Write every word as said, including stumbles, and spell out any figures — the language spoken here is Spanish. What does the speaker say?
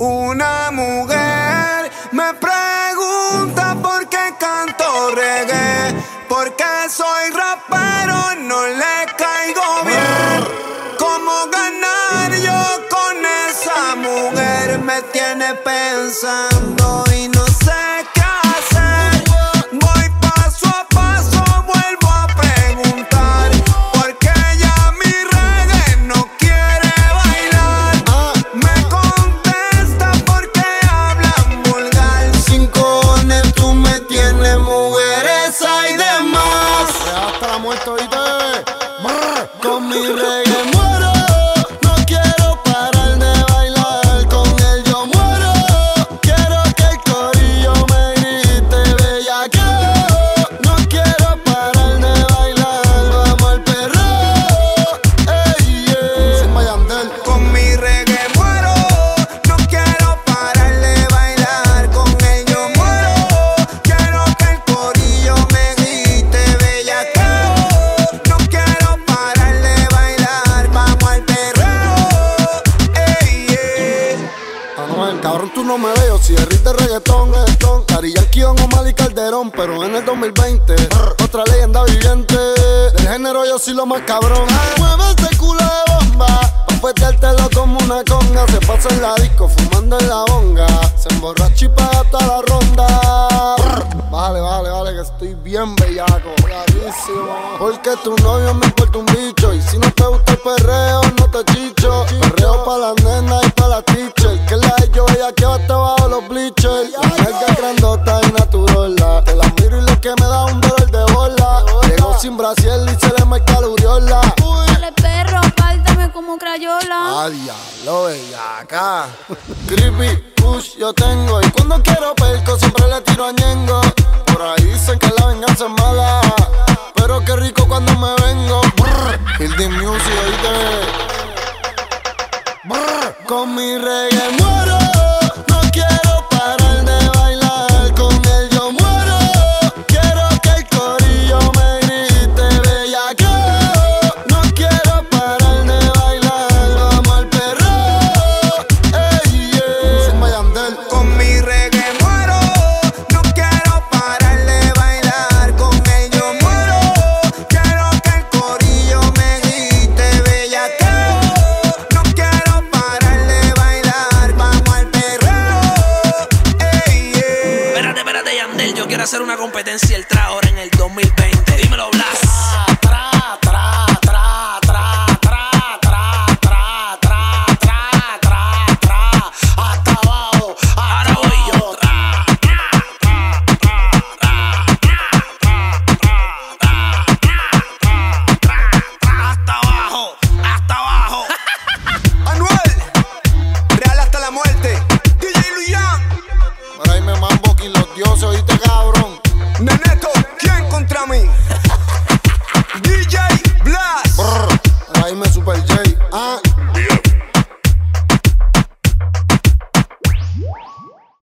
Una mujer me pregunta por qué canto reggae, porque soy rapero, no le caigo bien. ¿Cómo ganar yo con esa mujer? Me tiene pensando y no sé qué hacer. Voy paso a paso, vuelvo a preguntar, porque ella mi reggae no quiere bailar. Me contesta porque hablan vulgar. Sin cojones tú me tienes, mujeres hay de más. Hasta la muerte, ¿oíste? Con mi reggae muero, no quiero parar de bailar. Con él yo muero, quiero que el corillo me grite bellaqueo. No quiero parar de bailar, vamos al perreo. Ey, yeah. Sin Mayandel. Con mi reggae muero, no quiero parar de bailar. Con él yo muero, quiero que el corillo me grite bellaqueo. No quiero parar de bailar, vamos al perreo. Ey, yeah. Anuel, cabrón, tú no me veo. Si derrite reggaetón, reggaetón. Daddy Yankee, Omar y Calderón. Pero en el dos mil veinte, otra leyenda viviente. Del género yo soy lo más cabrón. Mueve ese culo de bomba, pa' feteártelo como una conga. Se pasa en la disco, fumando en la bonga. Se emborracha y paga toda la ronda. Vale, vale, vale, que estoy bien bellaco. Clarísimo. Porque tu novio me importa un bicho. Y si no te gusta el perreo, no te chicho. Perreo pa' las nenas y pa' las teachers. Que la de yo ella que va hasta bajo los bleachers. Mega grandota y naturola. Te la miro y lo que me da un dolor de bola. Llegó sin brasiel y se le marca la uriola. Dale perro, pártame como crayola. Ah, diablo, bellaca. Creepy, push, yo tengo. Y cuando quiero perco siempre le tiro a Ñengo. Por ahí dicen que la venganza es mala, pero qué rico cuando me vengo. Hildy Music, oíste. Brr. Con mi reggae muero, no quiero parar de bailar. Con él yo muero, quiero que el corillo me grite bellaqueo. No quiero parar de bailar, vamos al perreo. Ey, yeah. Sin Mayandel. Con mi reggae muero, no quiero parar de bailar. Con él yo muero, quiero que el corillo me grite bellaqueo. No quiero parar de bailar, vamos al perreo. Ey, yeah. Espérate, espérate, Yandel, yo quiero hacer una competencia. El